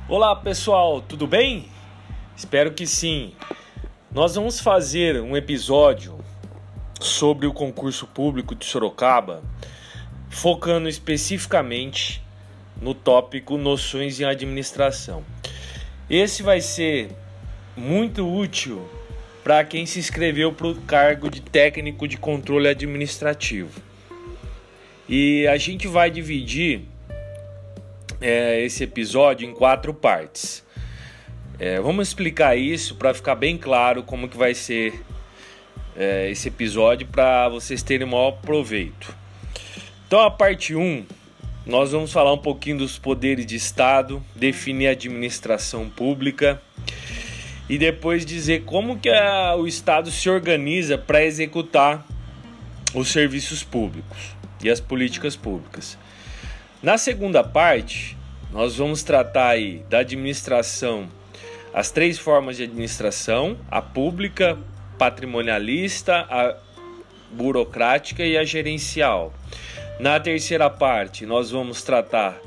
Olá pessoal, tudo bem? Espero que sim. Nós vamos fazer um episódio sobre o concurso público de Sorocaba, focando especificamente no tópico Noções em Administração. Esse vai ser muito útil para quem se inscreveu para o cargo de técnico de controle administrativo. E a gente vai dividir esse episódio em 4 partes. Vamos explicar isso para ficar bem claro como que vai ser esse episódio, para vocês terem o maior proveito. Então, a parte 1, nós vamos falar um pouquinho dos poderes de Estado, definir a administração pública e depois dizer como que o Estado se organiza para executar os serviços públicos e as políticas públicas. Na segunda parte, nós vamos tratar aí da administração, as 3 formas de administração: a pública, patrimonialista, a burocrática e a gerencial. Na terceira parte, nós vamos tratar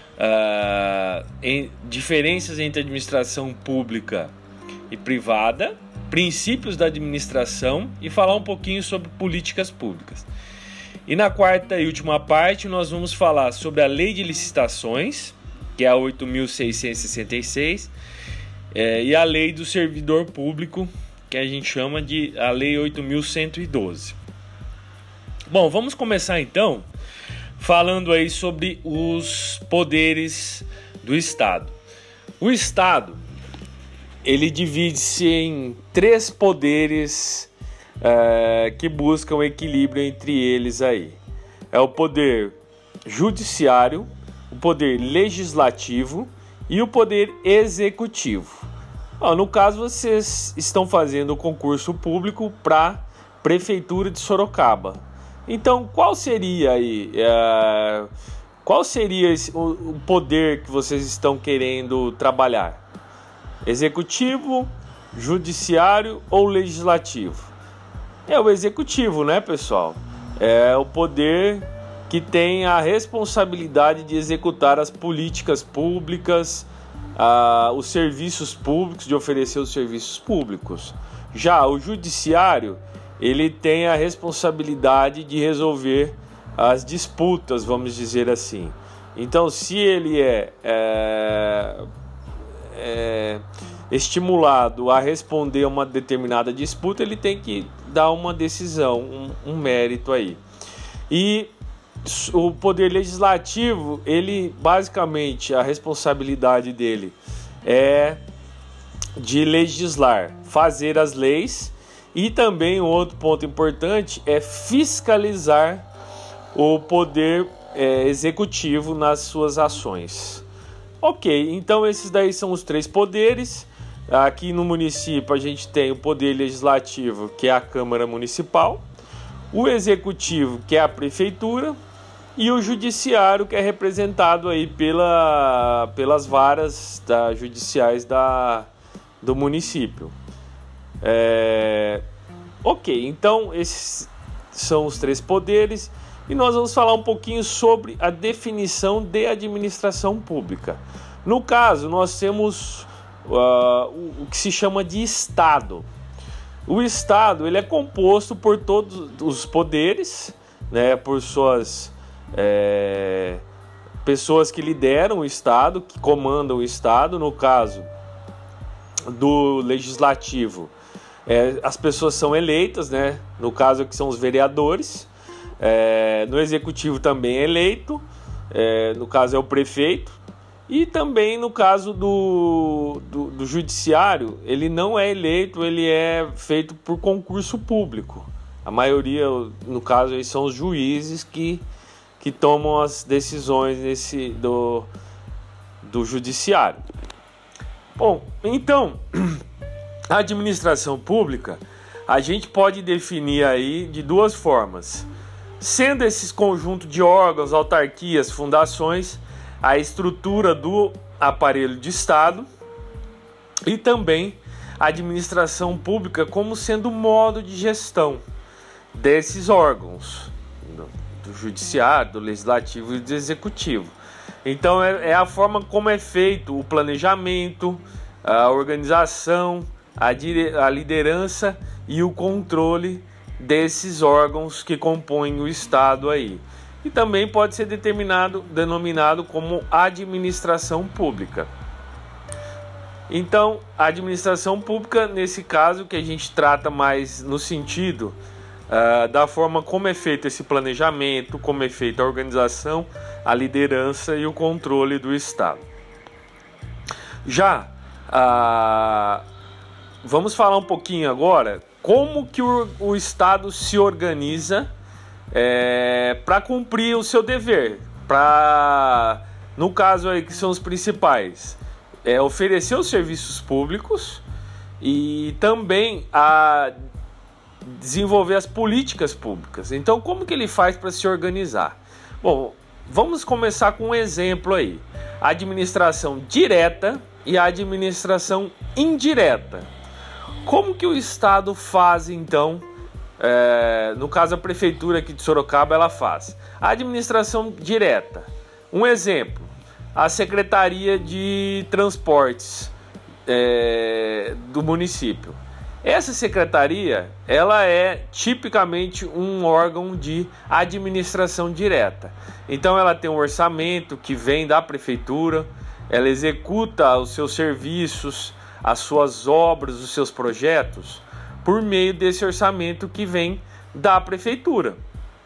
diferenças entre administração pública e privada, princípios da administração e falar um pouquinho sobre políticas públicas. E na quarta e última parte, nós vamos falar sobre a Lei de Licitações, que é a 8.666, e a Lei do Servidor Público, que a gente chama de a Lei 8.112. Bom, vamos começar então falando aí sobre os poderes do Estado. O Estado, ele divide-se em 3 poderes que buscam equilíbrio entre eles aí. É o poder judiciário, o poder legislativo e o poder executivo. No caso, vocês estão fazendo o concurso público para a Prefeitura de Sorocaba. Então, qual seria aí o poder que vocês estão querendo trabalhar? Executivo, judiciário ou legislativo? É o executivo, né, pessoal? É o poder que tem a responsabilidade de executar as políticas públicas, os serviços públicos, de oferecer os serviços públicos. Já o judiciário, ele tem a responsabilidade de resolver as disputas, vamos dizer assim. Então, se ele é estimulado a responder a uma determinada disputa, ele tem que dar uma decisão, um mérito aí. E o poder legislativo, ele basicamente, a responsabilidade dele é de legislar, fazer as leis, e também um outro ponto importante é fiscalizar o poder executivo nas suas ações. Ok, então esses daí são os 3 poderes. Aqui no município a gente tem o poder legislativo, que é a Câmara Municipal, o executivo, que é a Prefeitura, e o judiciário, que é representado aí pelas varas judiciais do município. Ok, então esses são os 3 poderes e nós vamos falar um pouquinho sobre a definição de administração pública. No caso, nós temos o que se chama de Estado. O Estado, ele é composto por todos os poderes, né, por suas pessoas que lideram o Estado, que comandam o Estado. No caso do legislativo, as pessoas são eleitas, né? No caso que são os vereadores. No executivo também é eleito, no caso é o prefeito. E também no caso do judiciário, ele não é eleito, ele é feito por concurso público. A maioria, no caso, aí são os juízes que tomam as decisões do judiciário. Bom, então, a administração pública a gente pode definir aí de 2 formas. Sendo esses conjuntos de órgãos, autarquias, fundações, a estrutura do aparelho de Estado, e também a administração pública como sendo o modo de gestão desses órgãos, do judiciário, do legislativo e do executivo. Então é a forma como é feito o planejamento, a organização, a liderança e o controle desses órgãos que compõem o Estado aí. E também pode ser denominado como administração pública. Então, a administração pública, nesse caso, que a gente trata mais no sentido da forma como é feito esse planejamento, como é feita a organização, a liderança e o controle do Estado. Já, vamos falar um pouquinho agora como que o Estado se organiza para cumprir o seu dever, no caso aí que são os principais, oferecer os serviços públicos e também desenvolver as políticas públicas. Então, como que ele faz para se organizar? Bom, vamos começar com um exemplo aí. A administração direta e a administração indireta. Como que o Estado faz, então? No caso, a Prefeitura aqui de Sorocaba, ela faz. A administração direta. Um exemplo, a Secretaria de Transportes do município. Essa secretaria, ela é tipicamente um órgão de administração direta. Então ela tem um orçamento que vem da prefeitura, ela executa os seus serviços, as suas obras, os seus projetos, por meio desse orçamento que vem da prefeitura.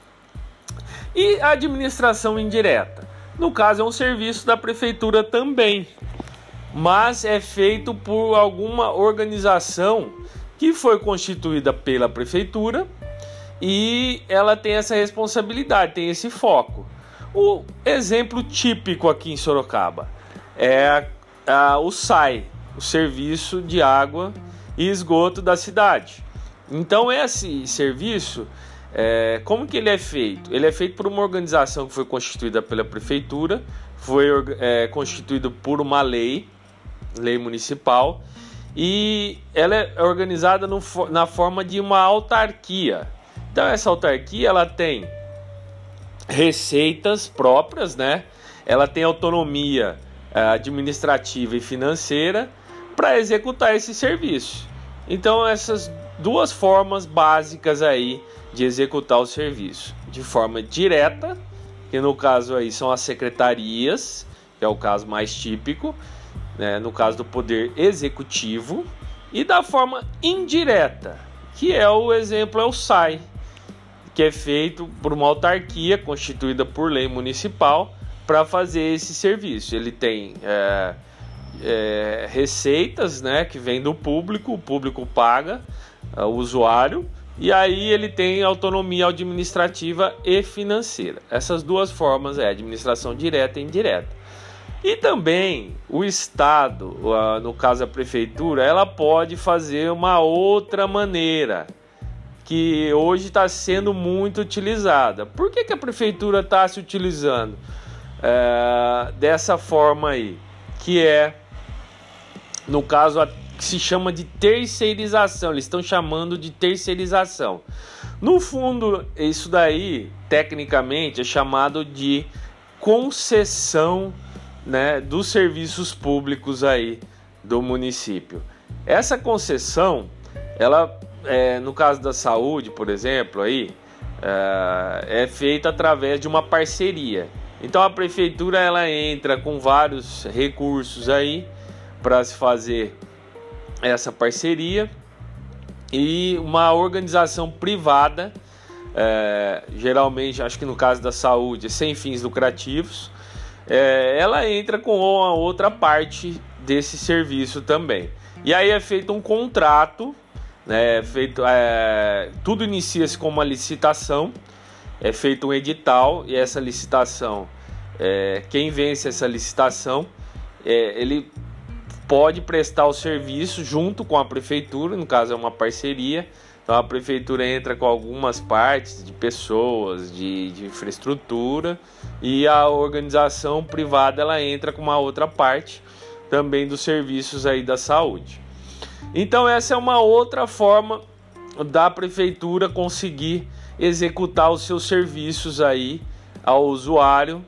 E a administração indireta, no caso é um serviço da prefeitura também, mas é feito por alguma organização que foi constituída pela prefeitura e ela tem essa responsabilidade, tem esse foco. O exemplo típico aqui em Sorocaba é o SAI, o Serviço de Água e Esgoto da cidade. Então esse serviço, como que ele é feito? Ele é feito por uma organização que foi constituída pela prefeitura, foi constituído por uma lei municipal, e ela é organizada na forma de uma autarquia. Então essa autarquia ela tem receitas próprias, né? Ela tem autonomia administrativa e financeira para executar esse serviço. Então essas duas formas básicas aí de executar o serviço: de forma direta, que no caso aí são as secretarias, que é o caso mais típico, no caso do poder executivo, e da forma indireta, que é o exemplo, é o SAI, que é feito por uma autarquia constituída por lei municipal para fazer esse serviço. Ele tem receitas, que vem do público, o público paga o usuário, e aí ele tem autonomia administrativa e financeira. Essas duas formas administração direta e indireta. E também o Estado, no caso a prefeitura, ela pode fazer uma outra maneira, que hoje está sendo muito utilizada. Por que a prefeitura está se utilizando dessa forma aí? Que no caso, que se chama de terceirização. Eles estão chamando de terceirização. No fundo, isso daí, tecnicamente, é chamado de concessão, dos serviços públicos aí do município. Essa concessão, ela, no caso da saúde, por exemplo, aí, é feita através de uma parceria. Então a prefeitura ela entra com vários recursos aí para se fazer essa parceria, e uma organização privada, geralmente, acho que no caso da saúde, sem fins lucrativos, ela entra com a outra parte desse serviço também. E aí é feito um contrato, tudo inicia-se com uma licitação, é feito um edital, e essa licitação, quem vence essa licitação, ele pode prestar o serviço junto com a prefeitura, no caso é uma parceria. Então a prefeitura entra com algumas partes de pessoas, de infraestrutura, e a organização privada ela entra com uma outra parte também dos serviços aí da saúde. Então essa é uma outra forma da prefeitura conseguir executar os seus serviços aí ao usuário,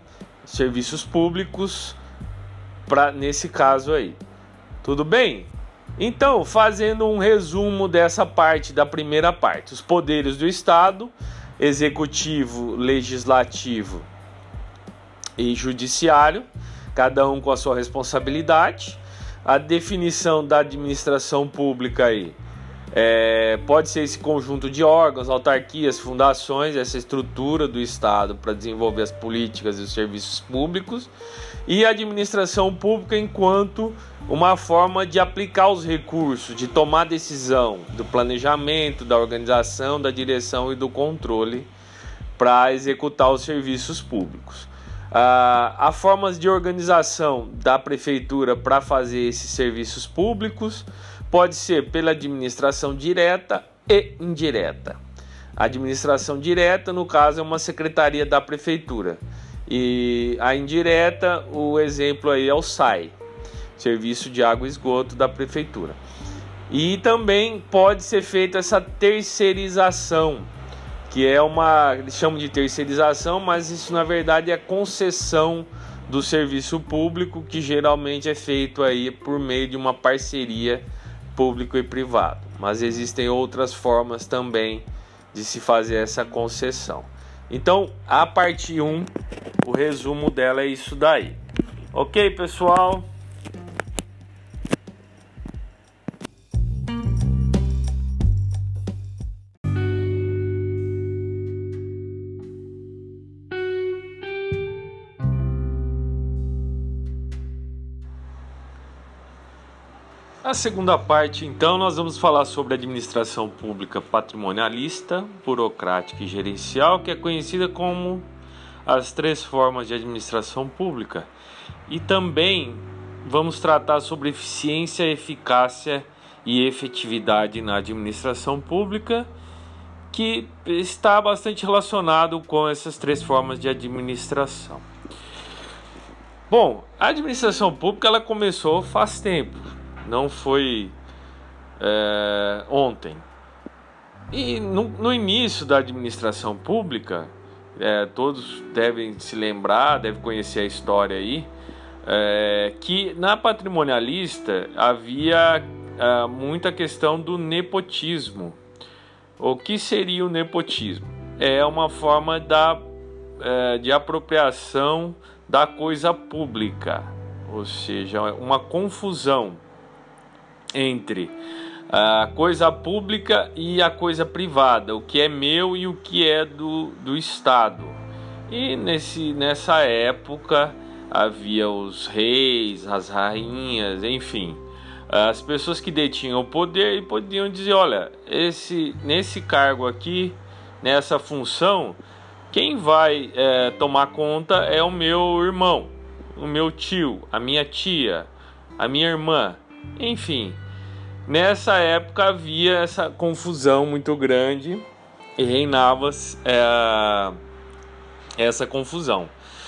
serviços públicos nesse caso aí. Tudo bem? Então, fazendo um resumo dessa parte, da primeira parte, os poderes do Estado, executivo, legislativo e judiciário, cada um com a sua responsabilidade. A definição da administração pública aí pode ser esse conjunto de órgãos, autarquias, fundações, essa estrutura do Estado para desenvolver as políticas e os serviços públicos, e a administração pública enquanto uma forma de aplicar os recursos, de tomar decisão do planejamento, da organização, da direção e do controle para executar os serviços públicos. Há formas de organização da prefeitura para fazer esses serviços públicos. Pode ser pela administração direta e indireta. A administração direta, no caso, é uma secretaria da prefeitura. E a indireta, o exemplo aí é o SAI, Serviço de Água e Esgoto da prefeitura. E também pode ser feita essa terceirização, que é eles chamam de terceirização, mas isso na verdade é concessão do serviço público, que geralmente é feito aí por meio de uma parceria público e privado, mas existem outras formas também de se fazer essa concessão. Então, a parte 1, o resumo dela é isso daí. Ok, pessoal? Na segunda parte, então, nós vamos falar sobre a administração pública patrimonialista, burocrática e gerencial, que é conhecida como as 3 formas de administração pública. E também vamos tratar sobre eficiência, eficácia e efetividade na administração pública, que está bastante relacionado com essas 3 formas de administração. Bom, a administração pública ela começou faz tempo. Não foi ontem. E no início da administração pública, todos devem se lembrar, devem conhecer a história aí, que na patrimonialista havia muita questão do nepotismo. O que seria o nepotismo? É uma forma de apropriação da coisa pública, ou seja, uma confusão entre a coisa pública e a coisa privada, o que é meu e o que é do Estado. E nessa época havia os reis, as rainhas, enfim, as pessoas que detinham o poder e podiam dizer, olha, nesse cargo aqui, nessa função, quem vai tomar conta é o meu irmão, o meu tio, a minha tia, a minha irmã. Enfim, nessa época havia essa confusão muito grande e reinava essa confusão.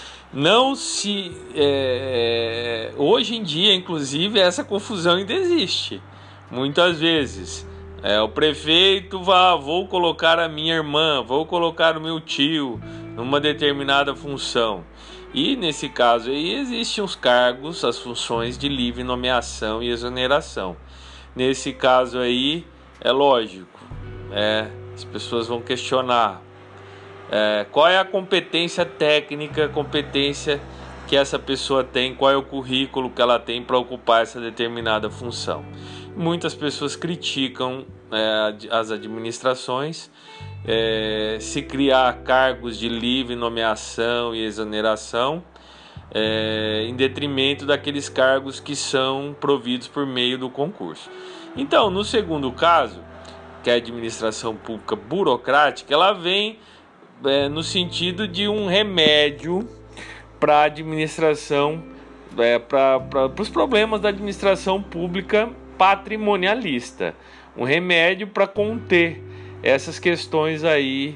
Hoje em dia, inclusive, essa confusão ainda existe. Muitas vezes, o prefeito vou colocar a minha irmã, vou colocar o meu tio numa determinada função. E nesse caso aí existem os cargos, as funções de livre nomeação e exoneração. Nesse caso aí é lógico, as pessoas vão questionar qual é a competência técnica, competência que essa pessoa tem, qual é o currículo que ela tem para ocupar essa determinada função. Muitas pessoas criticam as administrações, se criar cargos de livre nomeação e exoneração, em detrimento daqueles cargos que são providos por meio do concurso. Então, no segundo caso, que é a administração pública burocrática, ela vem no sentido de um remédio para a administração, para os problemas da administração pública patrimonialista, um remédio para conter essas questões aí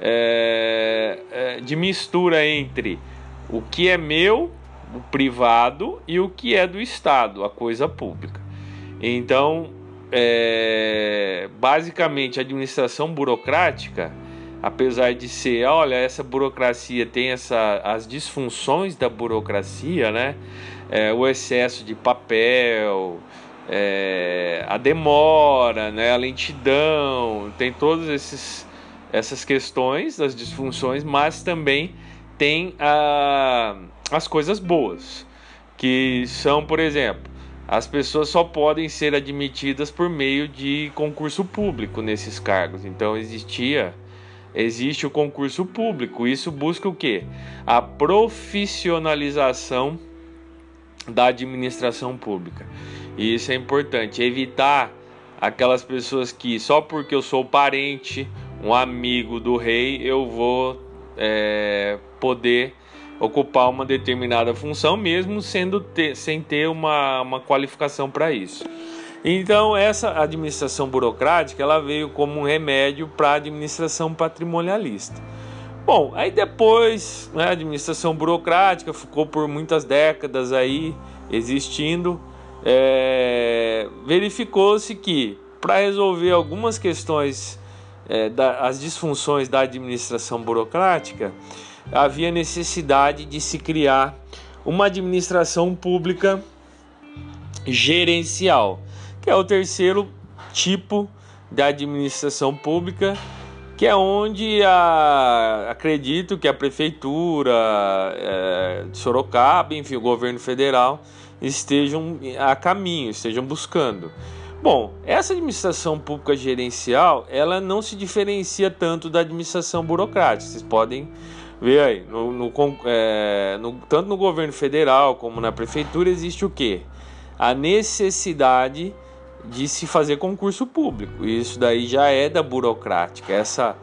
de mistura entre o que é meu, o privado, e o que é do Estado, a coisa pública. Então, basicamente, a administração burocrática apesar de ser, olha, essa burocracia tem as disfunções da burocracia, né? O excesso de papel, a demora, né? A lentidão, tem todas essas questões das disfunções, mas também tem as coisas boas, que são, por exemplo, as pessoas só podem ser admitidas por meio de concurso público nesses cargos. Então existe o concurso público. Isso busca o quê? A profissionalização da administração pública. E isso é importante, evitar aquelas pessoas que só porque eu sou parente, um amigo do rei, eu vou poder ocupar uma determinada função, mesmo sem ter uma qualificação para isso. Então, essa administração burocrática, ela veio como um remédio para a administração patrimonialista. Bom, aí depois, né, a administração burocrática ficou por muitas décadas aí existindo. Verificou-se que, para resolver algumas questões, as disfunções da administração burocrática, havia necessidade de se criar uma administração pública gerencial, que é o terceiro tipo da administração pública, que é onde acredito que a prefeitura de Sorocaba, enfim, o governo federal estejam a caminho, estejam buscando. Bom, essa administração pública gerencial, ela não se diferencia tanto da administração burocrática. Vocês podem ver aí, tanto no governo federal como na prefeitura existe o quê? A necessidade de se fazer concurso público. Isso daí já é da burocrática, essa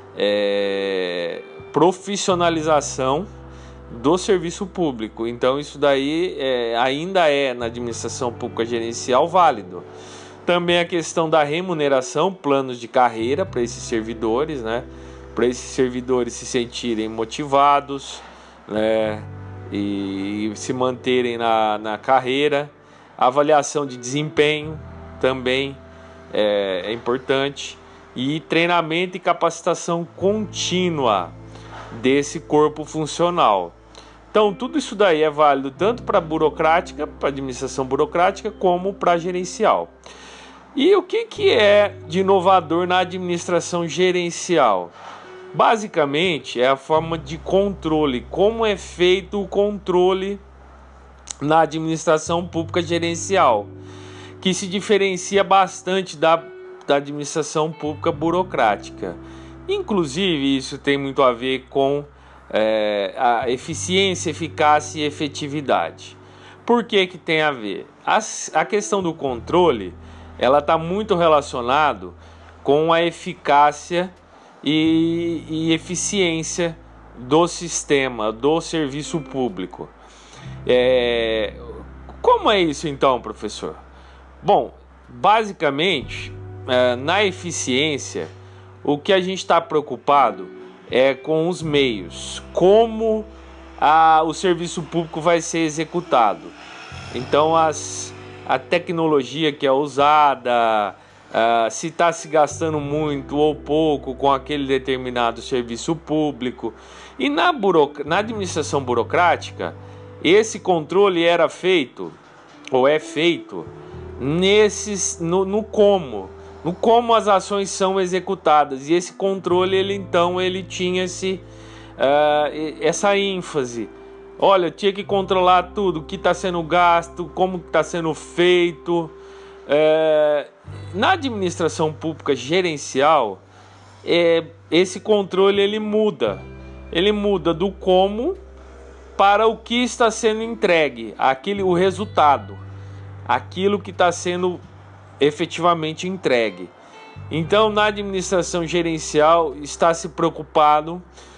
profissionalização do serviço público. Então isso daí ainda é na administração pública gerencial válido. Também a questão da remuneração, planos de carreira para esses servidores, né? Para esses servidores se sentirem motivados, né? E se manterem na carreira. Avaliação de desempenho também é importante. E treinamento e capacitação contínua desse corpo funcional. Então, tudo isso daí é válido tanto para a burocrática, para a administração burocrática, como para a gerencial. E o que é de inovador na administração gerencial? Basicamente, é a forma de controle, como é feito o controle na administração pública gerencial, que se diferencia bastante da administração pública burocrática. Inclusive, isso tem muito a ver com a eficiência, eficácia e efetividade. Por que tem a ver? A questão do controle, ela está muito relacionado com a eficácia e eficiência do sistema, do serviço público. Como é isso então, professor? Bom, basicamente, na eficiência, o que a gente está preocupado é com os meios, como o serviço público vai ser executado. Então, a tecnologia que é usada, se está se gastando muito ou pouco com aquele determinado serviço público. E na administração burocrática, esse controle era feito, ou é feito, no como as ações são executadas. E esse controle, ele tinha essa ênfase. Olha, tinha que controlar tudo, o que está sendo gasto, como está sendo feito. Na administração pública gerencial, esse controle ele muda do como para o que está sendo entregue, o resultado, aquilo que está sendo efetivamente entregue. Então, na administração gerencial, se preocupa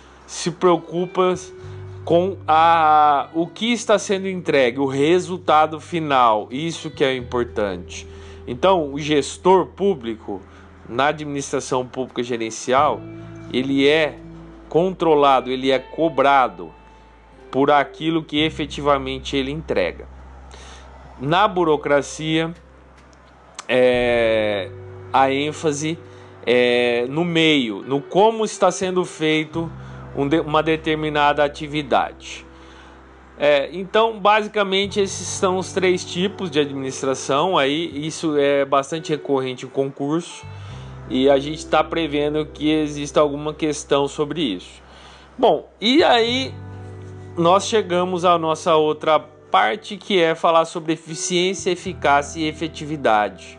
com o que está sendo entregue, o resultado final. Isso que é importante. Então, o gestor público na administração pública gerencial, ele é controlado, ele é cobrado por aquilo que efetivamente ele entrega. Na burocracia, a ênfase no meio, no como está sendo feito uma determinada atividade. Então, basicamente, esses são os 3 tipos de administração. Aí, isso é bastante recorrente em concurso e a gente está prevendo que exista alguma questão sobre isso. Bom, e aí nós chegamos à nossa outra parte, que é falar sobre eficiência, eficácia e efetividade.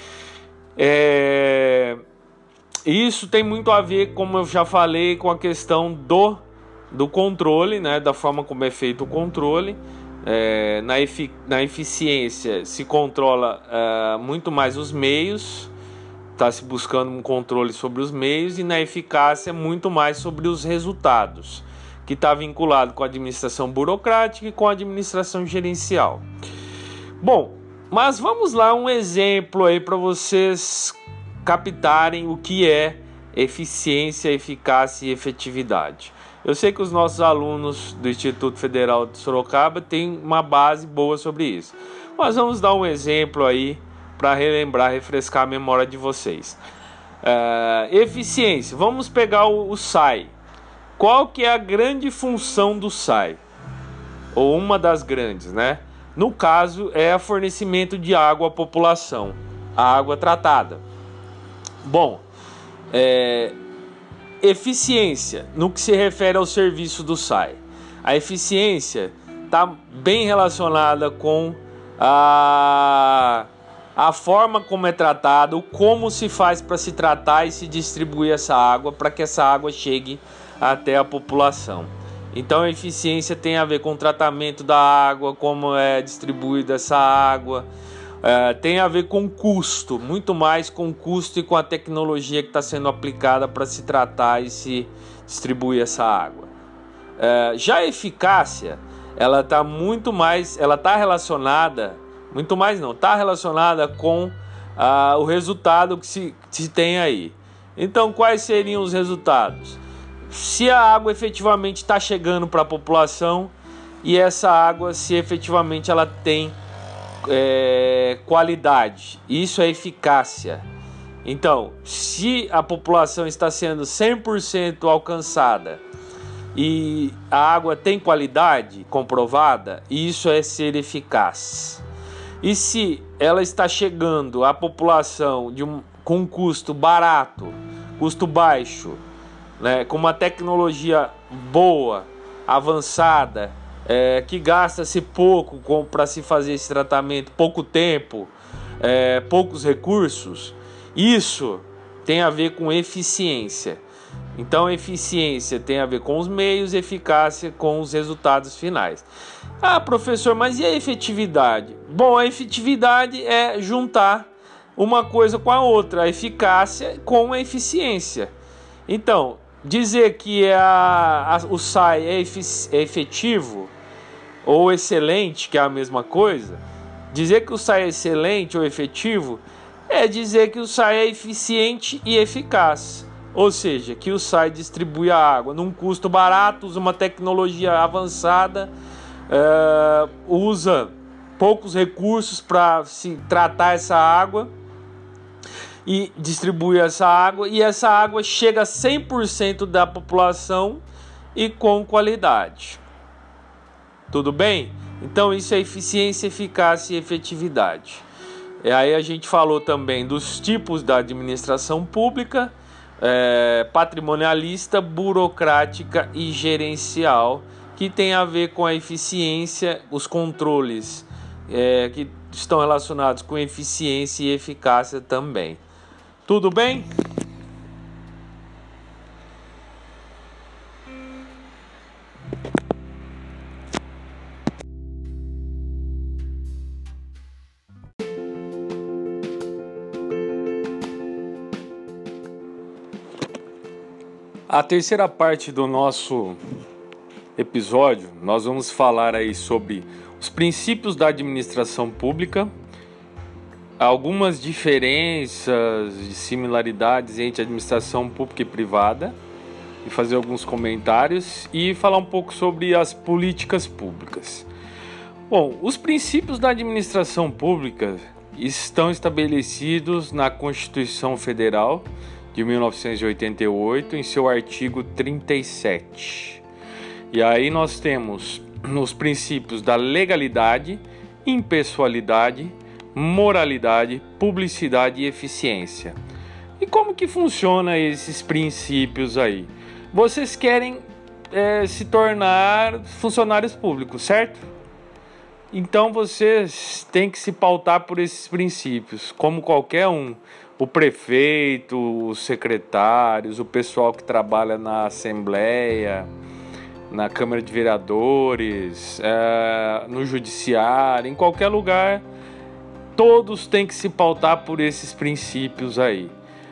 Isso tem muito a ver, como eu já falei, com a questão do controle, né, da forma como é feito o controle. Na eficiência se controla muito mais os meios, está se buscando um controle sobre os meios, e na eficácia muito mais sobre os resultados, que está vinculado com a administração burocrática e com a administração gerencial. Bom, mas vamos lá, um exemplo aí para vocês captarem o que é eficiência, eficácia e efetividade. Eu sei que os nossos alunos do Instituto Federal de Sorocaba têm uma base boa sobre isso, mas vamos dar um exemplo aí para relembrar, refrescar a memória de vocês. Eficiência, vamos pegar o SAI. Qual que é a grande função do SAI? Ou uma das grandes, né? No caso, é o fornecimento de água à população, a água tratada. Bom, eficiência, no que se refere ao serviço do SAI. A eficiência está bem relacionada com a forma como é tratado, como se faz para se tratar e se distribuir essa água, para que essa água chegue até a população. Então a eficiência tem a ver com o tratamento da água, como é distribuída essa água, tem a ver com custo, muito mais com custo e com a tecnologia que está sendo aplicada para se tratar e se distribuir essa água. Já a eficácia, ela está relacionada, muito mais não, está relacionada com o resultado que se tem aí. Então, quais seriam os resultados? Se a água efetivamente está chegando para a população, e essa água, se efetivamente ela tem qualidade, isso é eficácia. Então, se a população está sendo 100% alcançada e a água tem qualidade comprovada, isso é ser eficaz. E se ela está chegando à população com um custo barato, custo baixo, né, com uma tecnologia boa, avançada, que gasta-se pouco para se fazer esse tratamento, pouco tempo, poucos recursos, isso tem a ver com eficiência. Então, eficiência tem a ver com os meios, eficácia com os resultados finais. Ah, professor, mas e a efetividade? Bom, a efetividade é juntar uma coisa com a outra, a eficácia com a eficiência. Então, dizer que o SAI é efetivo ou excelente, que é a mesma coisa, dizer que o SAI é excelente ou efetivo é dizer que o SAI é eficiente e eficaz. Ou seja, que o SAI distribui a água num custo barato, usa uma tecnologia avançada, usa poucos recursos para se tratar essa água e distribui essa água, e essa água chega a 100% da população e com qualidade. Tudo bem? Então isso é eficiência, eficácia e efetividade. E aí a gente falou também dos tipos da administração pública, patrimonialista, burocrática e gerencial, que tem a ver com a eficiência, os controles que estão relacionados com eficiência e eficácia também. Tudo bem? A terceira parte do nosso episódio, nós vamos falar aí sobre os princípios da administração pública, algumas diferenças e similaridades entre administração pública e privada, e fazer alguns comentários e falar um pouco sobre as políticas públicas. Bom, os princípios da administração pública estão estabelecidos na Constituição Federal de 1988, em seu artigo 37. E aí nós temos os princípios da legalidade, impessoalidade, moralidade, publicidade e eficiência. E como que funciona esses princípios aí? Vocês querem se tornar funcionários públicos, certo? Então vocês têm que se pautar por esses princípios, como qualquer um. O prefeito, os secretários, o pessoal que trabalha na Assembleia, na Câmara de Vereadores, no Judiciário, em qualquer lugar, todos têm que se pautar por esses princípios aí.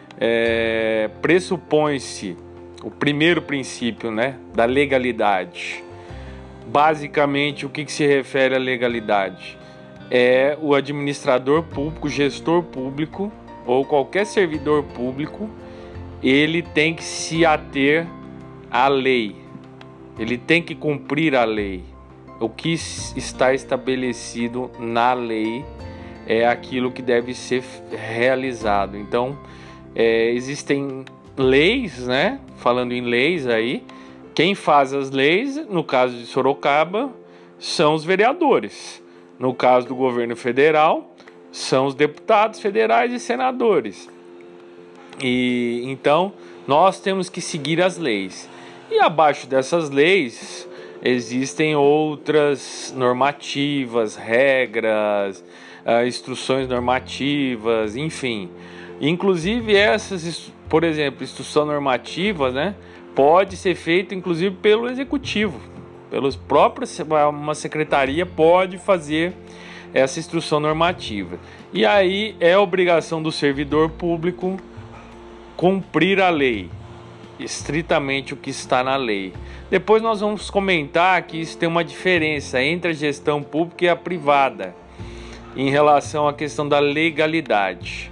Pressupõe-se o primeiro princípio, né, da legalidade. Basicamente, o que se refere à legalidade? É o administrador público, gestor público ou qualquer servidor público, ele tem que se ater à lei. Ele tem que cumprir a lei. O que está estabelecido na lei é aquilo que deve ser realizado. Então, existem leis, né? Falando em leis aí, quem faz as leis, no caso de Sorocaba, são os vereadores. No caso do governo federal, são os deputados federais e senadores. E então, nós temos que seguir as leis. E abaixo dessas leis, existem outras normativas, regras, instruções normativas, enfim. Inclusive essas, por exemplo, instrução normativa, né, pode ser feita inclusive pelo executivo, pelos próprios, uma secretaria pode fazer essa instrução normativa. E aí é obrigação do servidor público cumprir a lei, estritamente o que está na lei. Depois nós vamos comentar que isso tem uma diferença entre a gestão pública e a privada em relação à questão da legalidade.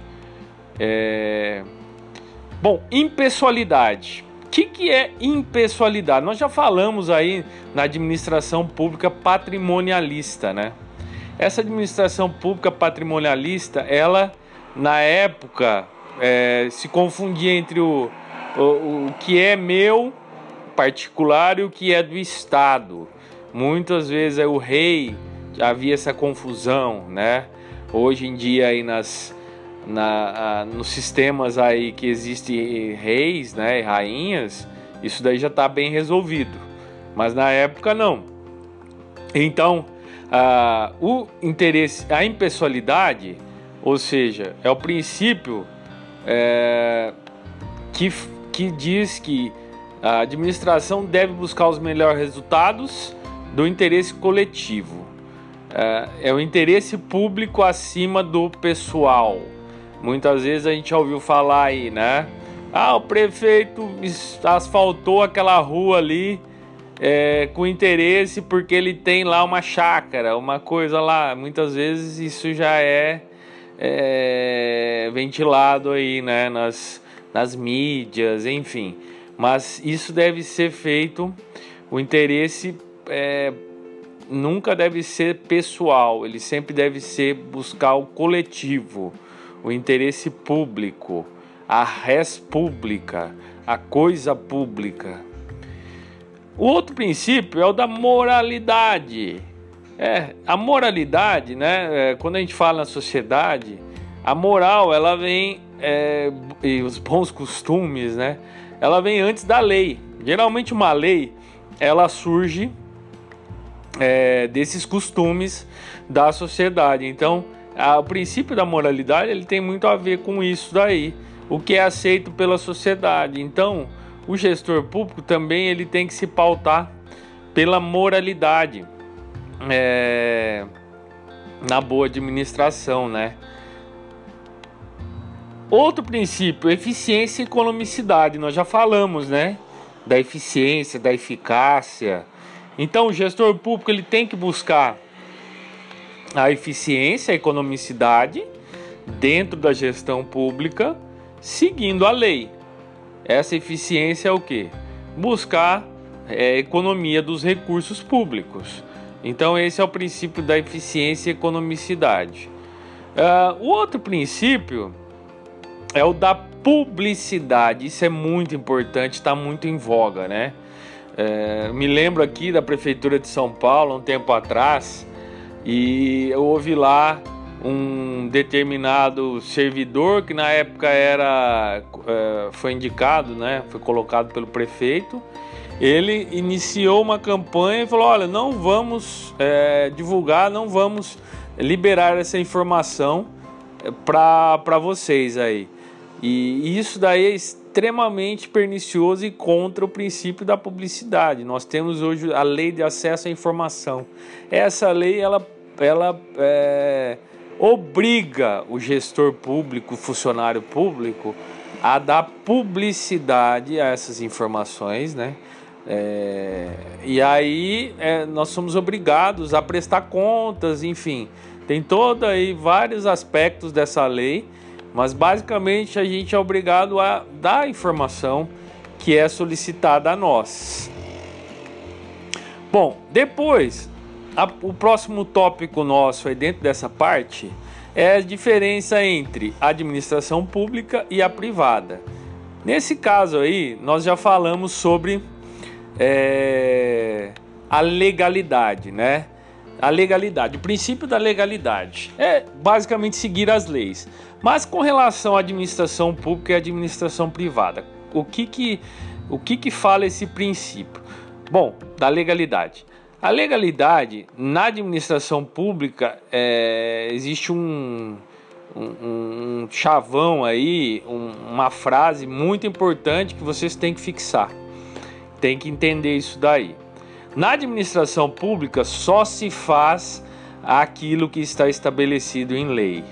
Bom, impessoalidade. O que é impessoalidade? Nós já falamos aí na administração pública patrimonialista, né? Essa administração pública patrimonialista, ela, na época, se confundia entre o que é meu particular e o que é do Estado. Muitas vezes o rei, havia essa confusão, né? Hoje em dia aí nos sistemas aí que existem reis, né, e rainhas, isso daí já está bem resolvido, mas na época não. Então o interesse, a impessoalidade, ou seja, é o princípio que diz que a administração deve buscar os melhores resultados do interesse coletivo. É o interesse público acima do pessoal. Muitas vezes a gente já ouviu falar aí, né? O prefeito asfaltou aquela rua ali com interesse porque ele tem lá uma chácara, uma coisa lá. Muitas vezes isso já é ventilado aí, né? Nas mídias, enfim. Mas isso deve ser feito, o interesse nunca deve ser pessoal, ele sempre deve ser buscar o coletivo, o interesse público, a res pública, a coisa pública. O outro princípio é o da moralidade. A moralidade, né? Quando a gente fala na sociedade, a moral, ela vem, e os bons costumes, né? Ela vem antes da lei. Geralmente uma lei, ela surge desses costumes da sociedade. Então, o princípio da moralidade, ele tem muito a ver com isso daí, o que é aceito pela sociedade. Então, o gestor público também ele tem que se pautar pela moralidade na boa administração, né? Outro princípio, eficiência e economicidade. Nós já falamos, né? Da eficiência, da eficácia. Então, o gestor público ele tem que buscar a eficiência, a economicidade dentro da gestão pública, seguindo a lei. Essa eficiência é o quê? Buscar economia dos recursos públicos. Então, esse é o princípio da eficiência e economicidade. O outro princípio é o da publicidade. Isso é muito importante, está muito em voga, né? Me lembro aqui da Prefeitura de São Paulo, um tempo atrás, e eu ouvi lá um determinado servidor que na época foi indicado, né? Foi colocado pelo prefeito. Ele iniciou uma campanha e falou: olha, não vamos divulgar, não vamos liberar essa informação para vocês aí. E isso daí é extremamente pernicioso e contra o princípio da publicidade. Nós temos hoje a Lei de Acesso à Informação. Essa lei, ela obriga o gestor público, o funcionário público, a dar publicidade a essas informações, né? E aí nós somos obrigados a prestar contas, enfim. Tem aí vários aspectos dessa lei, mas basicamente a gente é obrigado a dar a informação que é solicitada a nós. Bom, depois, o próximo tópico nosso aí dentro dessa parte é a diferença entre a administração pública e a privada. Nesse caso aí, nós já falamos sobre a legalidade, né? A legalidade, o princípio da legalidade é basicamente seguir as leis. Mas com relação à administração pública e administração privada, o que fala esse princípio? Bom, da legalidade. A legalidade na administração pública existe um chavão aí, uma frase muito importante que vocês têm que fixar. Tem que entender isso daí. Na administração pública só se faz aquilo que está estabelecido em lei.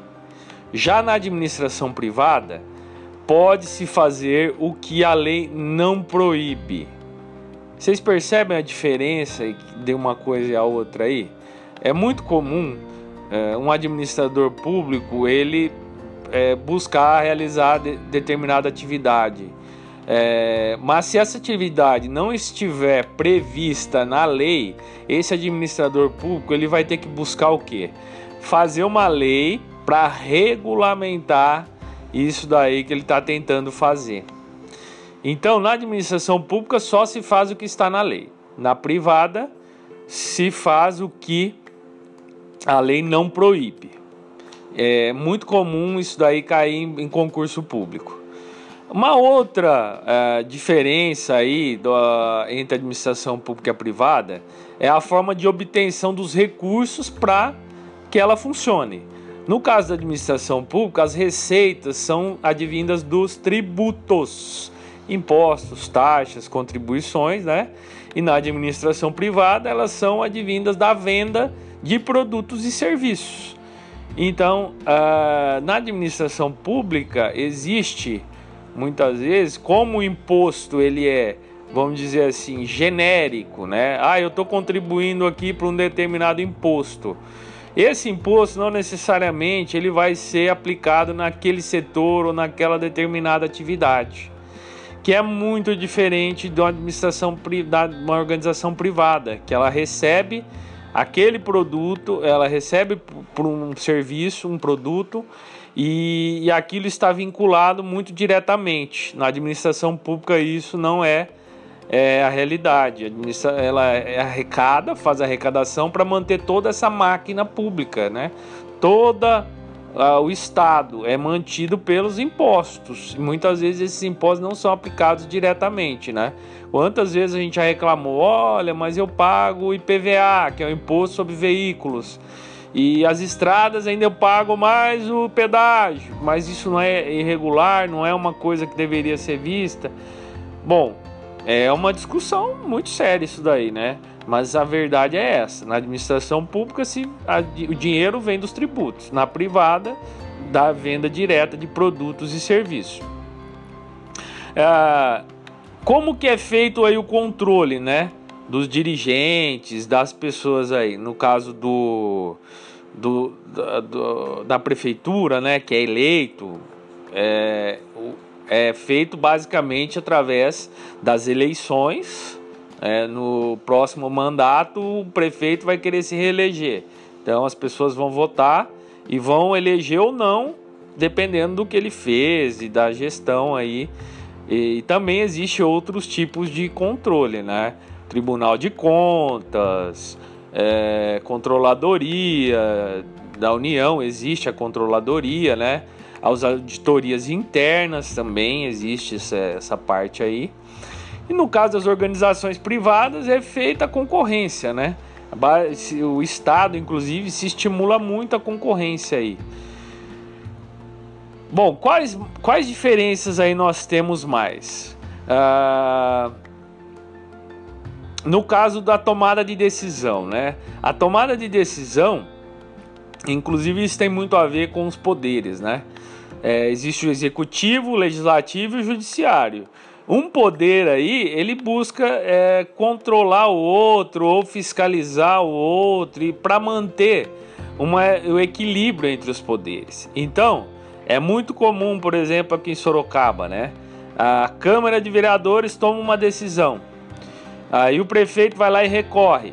Já na administração privada, pode-se fazer o que a lei não proíbe. Vocês percebem a diferença de uma coisa e a outra aí? É muito comum um administrador público ele buscar realizar determinada atividade. Mas se essa atividade não estiver prevista na lei, esse administrador público ele vai ter que buscar o quê? Fazer uma lei para regulamentar isso daí que ele está tentando fazer. Então, na administração pública só se faz o que está na lei. Na privada se faz o que a lei não proíbe. É muito comum isso daí cair em concurso público. Uma outra diferença aí entre a administração pública e a privada é a forma de obtenção dos recursos para que ela funcione. No caso da administração pública, as receitas são advindas dos tributos, impostos, taxas, contribuições, né? E na administração privada, elas são advindas da venda de produtos e serviços. Então, na administração pública existe muitas vezes, como o imposto ele vamos dizer assim, genérico, né? Eu estou contribuindo aqui para um determinado imposto. Esse imposto não necessariamente ele vai ser aplicado naquele setor ou naquela determinada atividade, que é muito diferente de uma uma organização privada, que ela recebe aquele produto, ela recebe por um serviço, um produto, e aquilo está vinculado muito diretamente. Na administração pública isso não é a realidade. Ela arrecada, faz a arrecadação para manter toda essa máquina pública, né? O Estado é mantido pelos impostos. E muitas vezes esses impostos não são aplicados diretamente, né? Quantas vezes a gente já reclamou: olha, mas eu pago o IPVA, que é o Imposto sobre Veículos, e as estradas ainda eu pago mais o pedágio, mas isso não é irregular, não é uma coisa que deveria ser vista. Bom, é uma discussão muito séria isso daí, né? Mas a verdade é essa: na administração pública o dinheiro vem dos tributos, na privada da venda direta de produtos e serviços. Como que é feito aí o controle, né, dos dirigentes, das pessoas aí, no caso da prefeitura, né, que é eleito, é feito basicamente através das eleições. No próximo mandato o prefeito vai querer se reeleger, então as pessoas vão votar e vão eleger ou não dependendo do que ele fez e da gestão aí. E também existe outros tipos de controle, né? Tribunal de Contas, Controladoria da União, existe a Controladoria, né? As auditorias internas também existe essa parte aí. E no caso das organizações privadas é feita a concorrência, né? O Estado, inclusive, se estimula muito a concorrência aí. Bom, quais diferenças aí nós temos mais? No caso da tomada de decisão, né? A tomada de decisão, inclusive, isso tem muito a ver com os poderes, né? Existe o executivo, o legislativo e o judiciário. Um poder aí, ele busca controlar o outro ou fiscalizar o outro e para manter o equilíbrio entre os poderes. Então, é muito comum, por exemplo, aqui em Sorocaba, né? A Câmara de Vereadores toma uma decisão. Aí o prefeito vai lá e recorre.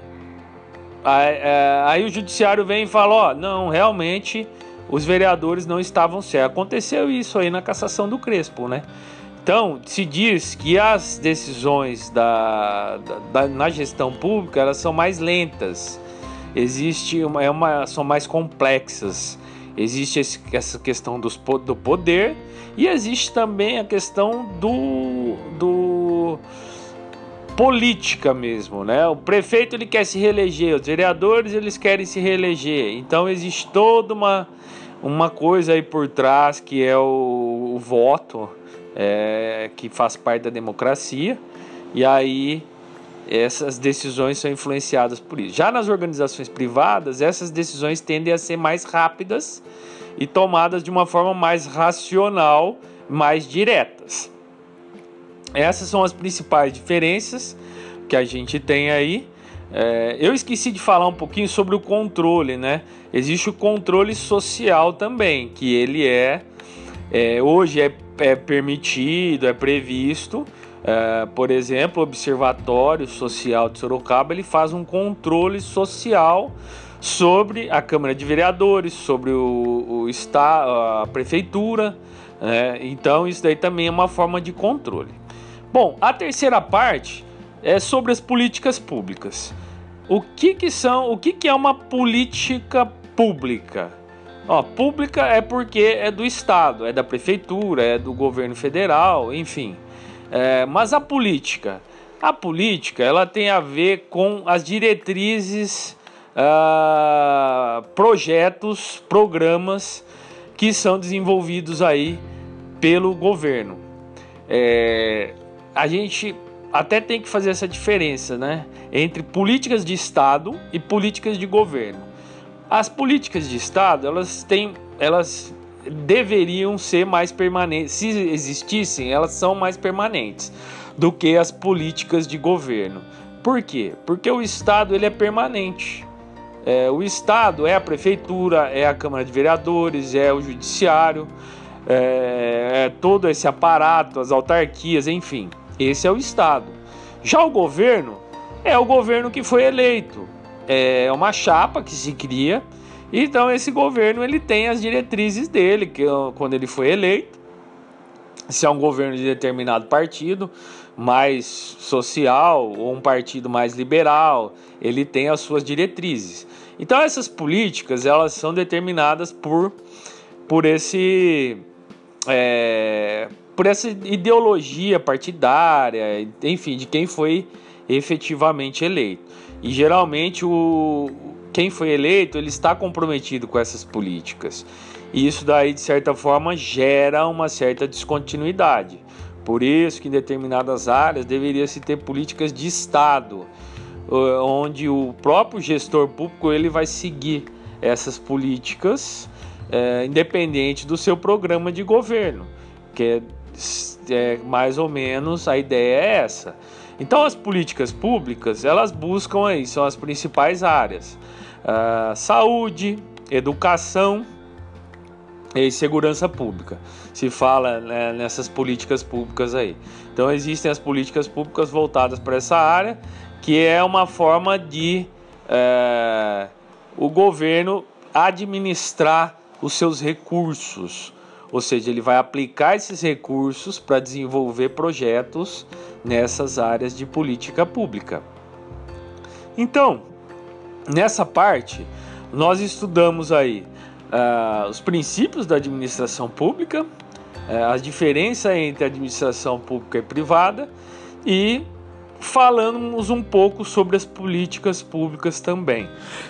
Aí o judiciário vem e fala, não, realmente os vereadores não estavam certos. Aconteceu isso aí na cassação do Crespo, né? Então, se diz que as decisões na gestão pública, elas são mais lentas. São mais complexas. Existe essa questão do poder e existe também a questão do política mesmo, né? O prefeito ele quer se reeleger, os vereadores eles querem se reeleger. Então existe toda uma coisa aí por trás que é o voto, que faz parte da democracia. E aí essas decisões são influenciadas por isso. Já nas organizações privadas, essas decisões tendem a ser mais rápidas e tomadas de uma forma mais racional, mais diretas. Essas são as principais diferenças que a gente tem aí. Eu esqueci de falar um pouquinho sobre o controle, né? Existe o controle social também, que ele hoje é permitido, é previsto. Por exemplo, o Observatório Social de Sorocaba ele faz um controle social sobre a Câmara de Vereadores, sobre o Estado, a Prefeitura. Então isso daí também é uma forma de controle. Bom, a terceira parte é sobre as políticas públicas. O que é uma política pública? Pública é porque é do Estado, é da Prefeitura, é do governo federal, enfim. Mas a política ela tem a ver com as diretrizes, projetos, programas que são desenvolvidos aí pelo governo. A gente até tem que fazer essa diferença, né, entre políticas de Estado e políticas de governo. As políticas de Estado, elas deveriam ser mais permanentes. Se existissem, elas são mais permanentes do que as políticas de governo. Por quê? Porque o Estado ele é permanente. O Estado é a Prefeitura, é a Câmara de Vereadores, é o Judiciário, todo esse aparato, as autarquias, enfim. Esse é o Estado. Já o governo é o governo que foi eleito. É uma chapa que se cria. Então esse governo ele tem as diretrizes dele, que quando ele foi eleito, se é um governo de determinado partido, mais social ou um partido mais liberal, ele tem as suas diretrizes. Então essas políticas elas são determinadas por essa ideologia partidária, enfim, de quem foi efetivamente eleito. E geralmente quem foi eleito ele está comprometido com essas políticas. E isso daí, de certa forma, gera uma certa descontinuidade. Por isso que em determinadas áreas deveria se ter políticas de Estado, onde o próprio gestor público ele vai seguir essas políticas, independente do seu programa de governo, que é mais ou menos a ideia é essa. Então as políticas públicas elas buscam aí, são as principais áreas: saúde, educação e segurança pública. Se fala, né, nessas políticas públicas aí. Então existem as políticas públicas voltadas para essa área, que é uma forma de o governo administrar os seus recursos, ou seja, ele vai aplicar esses recursos para desenvolver projetos nessas áreas de política pública. Então, nessa parte, nós estudamos aí os princípios da administração pública, as diferenças entre administração pública e privada, e falamos um pouco sobre as políticas públicas também.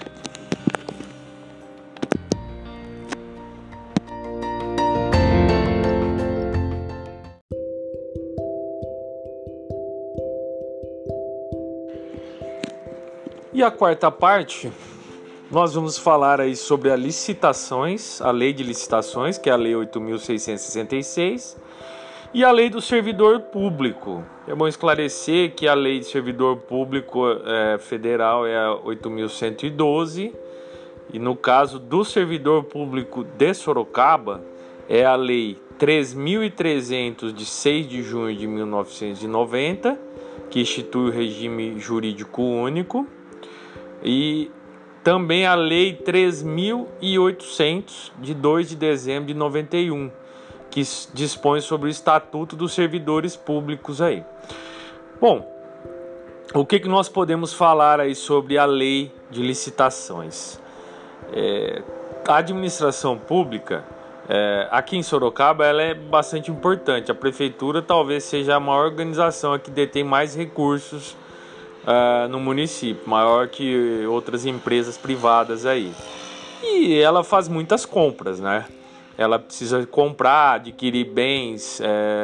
E a quarta parte, nós vamos falar aí sobre as licitações, a lei de licitações, que é a lei 8.666, e a lei do servidor público. É bom esclarecer que a lei de servidor público federal é a 8.112, e no caso do servidor público de Sorocaba, é a lei 3.300 de 6 de junho de 1990, que institui o regime jurídico único, e também a lei 3.800 de 2 de dezembro de 91, que dispõe sobre o Estatuto dos Servidores Públicos aí. Bom, o que nós podemos falar aí sobre a lei de licitações? A administração pública, aqui em Sorocaba, ela é bastante importante. A prefeitura talvez seja a maior organização que detém mais recursos no município, maior que outras empresas privadas aí. E ela faz muitas compras, né? Ela precisa comprar, adquirir bens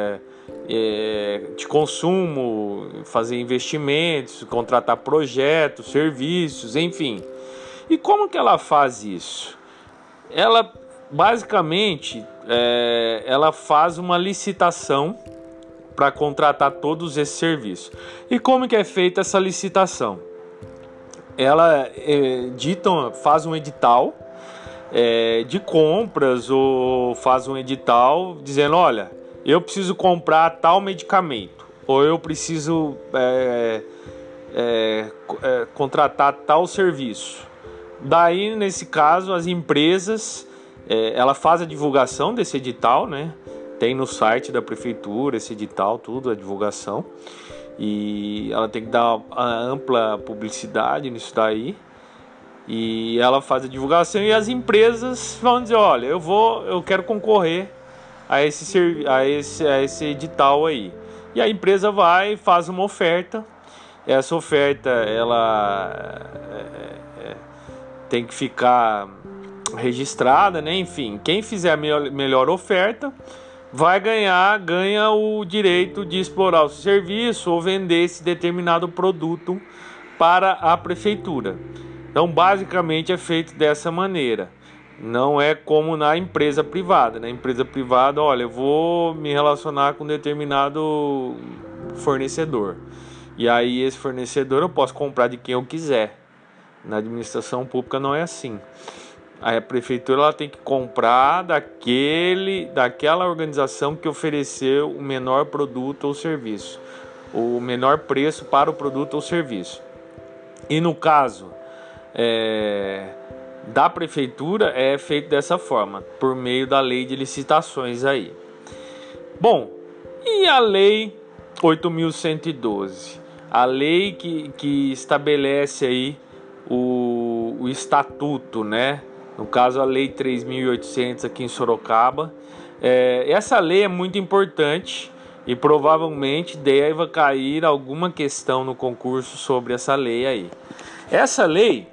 de consumo, fazer investimentos, contratar projetos, serviços, enfim. E como que ela faz isso? Ela, basicamente, ela faz uma licitação para contratar todos esses serviços. E como que é feita essa licitação? Ela faz um edital de compras, ou faz um edital dizendo, olha, eu preciso comprar tal medicamento, ou eu preciso contratar tal serviço. Daí, nesse caso, as empresas, ela faz a divulgação desse edital, né? Tem no site da prefeitura esse edital, tudo, a divulgação. E ela tem que dar a ampla publicidade nisso daí. E ela faz a divulgação e as empresas vão dizer, olha, eu quero concorrer a esse edital aí. E a empresa vai e faz uma oferta. Essa oferta, ela tem que ficar registrada, né? Enfim, quem fizer a melhor oferta ganha o direito de explorar o serviço ou vender esse determinado produto para a prefeitura. Então, basicamente, é feito dessa maneira. Não é como na empresa privada. Na empresa privada, olha, eu vou me relacionar com um determinado fornecedor. E aí, esse fornecedor eu posso comprar de quem eu quiser. Na administração pública não é assim. A prefeitura ela tem que comprar daquela organização que ofereceu o menor produto ou serviço, o menor preço para o produto ou serviço. E no caso da prefeitura é feito dessa forma, por meio da lei de licitações aí. Bom, e a lei 8.112? A lei que estabelece aí o estatuto, né? No caso, a Lei 3.800 aqui em Sorocaba. Essa lei é muito importante e provavelmente deve cair alguma questão no concurso sobre essa lei aí. Essa lei,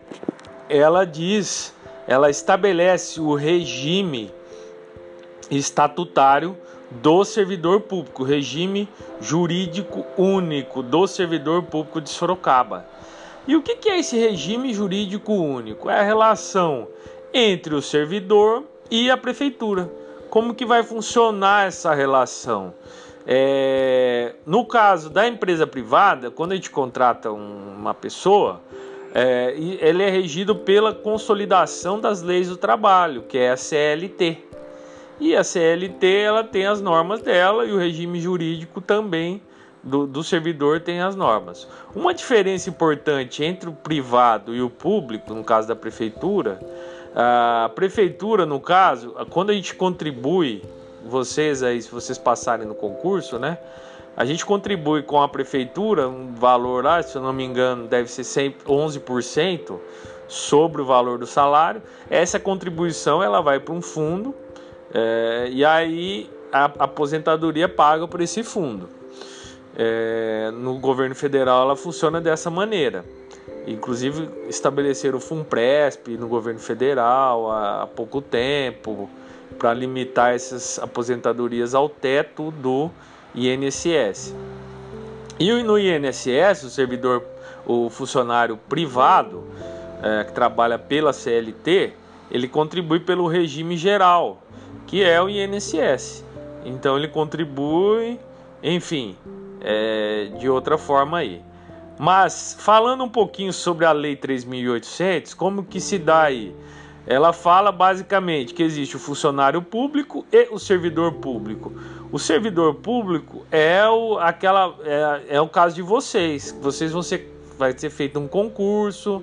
ela estabelece o regime estatutário do servidor público, o regime jurídico único do servidor público de Sorocaba. E o que é esse regime jurídico único? É a relação entre o servidor e a prefeitura. Como que vai funcionar essa relação? No caso da empresa privada, quando a gente contrata uma pessoa, ele é regido pela consolidação das leis do trabalho, que é a CLT. E a CLT ela tem as normas dela e o regime jurídico também do servidor tem as normas. Uma diferença importante entre o privado e o público, no caso da prefeitura, a prefeitura, no caso, quando a gente contribui vocês aí, se vocês passarem no concurso, né? A gente contribui com a prefeitura um valor lá, se eu não me engano, deve ser 11% sobre o valor do salário. Essa contribuição ela vai para um fundo e aí a aposentadoria paga por esse fundo. No governo federal ela funciona dessa maneira. Inclusive estabeleceram o FUNPRESP no governo federal há pouco tempo para limitar essas aposentadorias ao teto do INSS. E no INSS, o funcionário privado que trabalha pela CLT, ele contribui pelo regime geral, que é o INSS. Então ele contribui, enfim, de outra forma aí. Mas falando um pouquinho sobre a Lei 3.800, como que se dá aí? Ela fala basicamente que existe o funcionário público e o servidor público. O servidor público é o caso de vocês. Vai ser feito um concurso,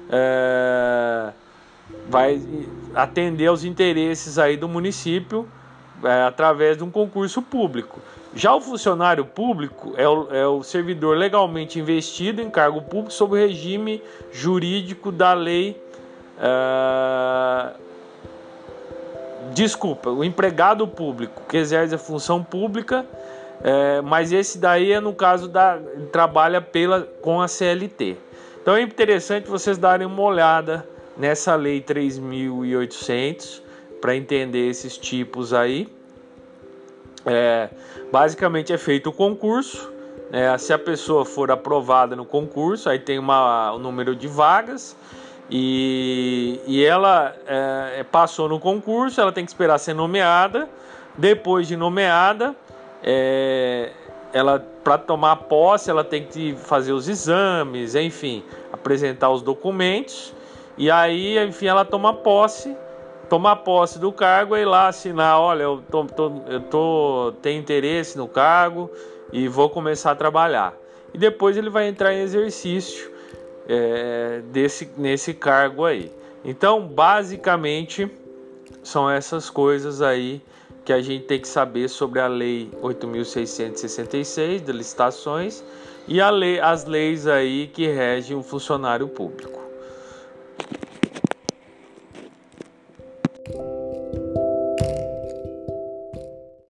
vai atender aos interesses aí do município através de um concurso público. Já o funcionário público é o servidor legalmente investido em cargo público sob o regime jurídico da lei. O empregado público que exerce a função pública, mas esse daí é no caso trabalha com a CLT. Então é interessante vocês darem uma olhada nessa lei 3.800 para entender esses tipos aí. Basicamente é feito o concurso, se a pessoa for aprovada no concurso, aí tem um número de vagas e ela passou no concurso, ela tem que esperar ser nomeada. Depois de nomeada, ela, para tomar posse, ela tem que fazer os exames, enfim, apresentar os documentos, e aí, enfim, ela toma posse do cargo e lá assinar, olha, eu tenho interesse no cargo e vou começar a trabalhar. E depois ele vai entrar em exercício nesse cargo aí. Então, basicamente, são essas coisas aí que a gente tem que saber sobre a Lei 8.666 de licitações e as leis aí que regem o funcionário público.